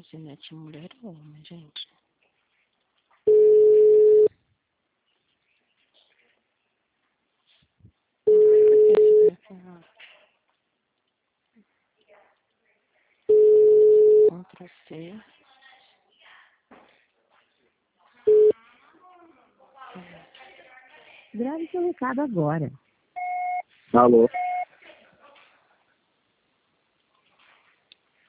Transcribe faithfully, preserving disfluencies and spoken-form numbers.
Zinete, mulher ou homem, gente? Contra C. Grave seu recado agora. Alô?